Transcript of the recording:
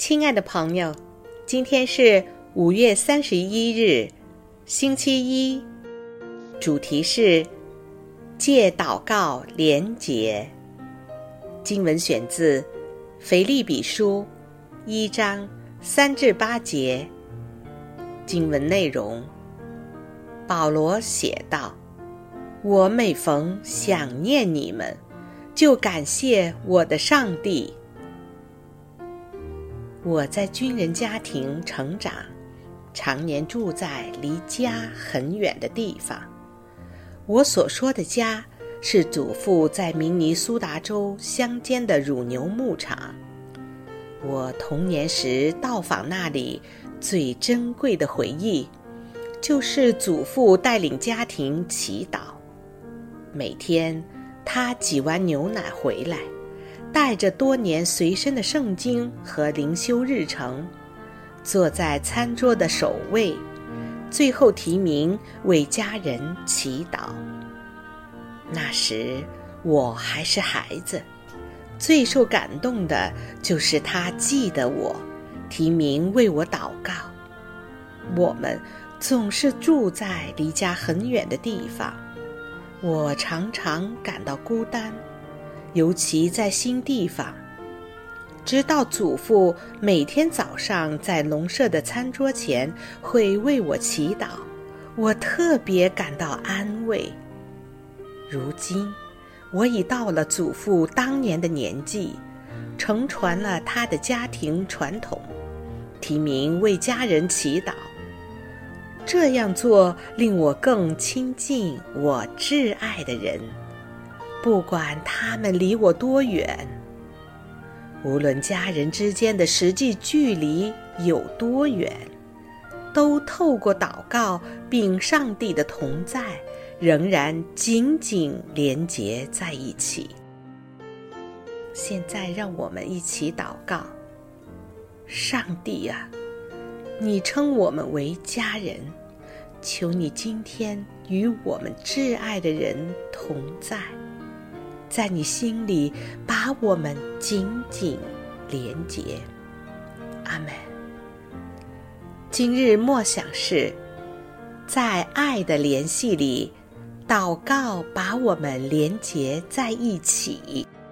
亲爱的朋友，今天是5月31日，星期一，主题是借祷告连结。经文选自腓立比书1章3至8节。经文内容，保罗写道：我每逢想念你们，就感谢我的上帝。我在军人家庭成长，常年住在离家很远的地方。我所说的家，是祖父在明尼苏达州乡间的乳牛牧场。我童年时到访那里，最珍贵的回忆，就是祖父带领家庭祈祷。每天他挤完牛奶回来，带着多年随身的圣经和灵修日程，坐在餐桌的首位，最后提名为家人祈祷。那时我还是孩子，最受感动的就是他记得我，提名为我祷告。我们总是住在离家很远的地方，我常常感到孤单，尤其在新地方。直到祖父每天早上在农舍的餐桌前会为我祈祷，我特别感到安慰。如今我已到了祖父当年的年纪，承传了他的家庭传统，提名为家人祈祷。这样做令我更亲近我挚爱的人，不管他们离我多远，无论家人之间的实际距离有多远，都透过祷告并上帝的同在，仍然紧紧连结在一起。现在让我们一起祷告。上帝啊，你称我们为家人，求你今天与我们挚爱的人同在，在你心里把我们紧紧连结。阿们。今日默想是，在爱的联系里，祷告把我们连结在一起。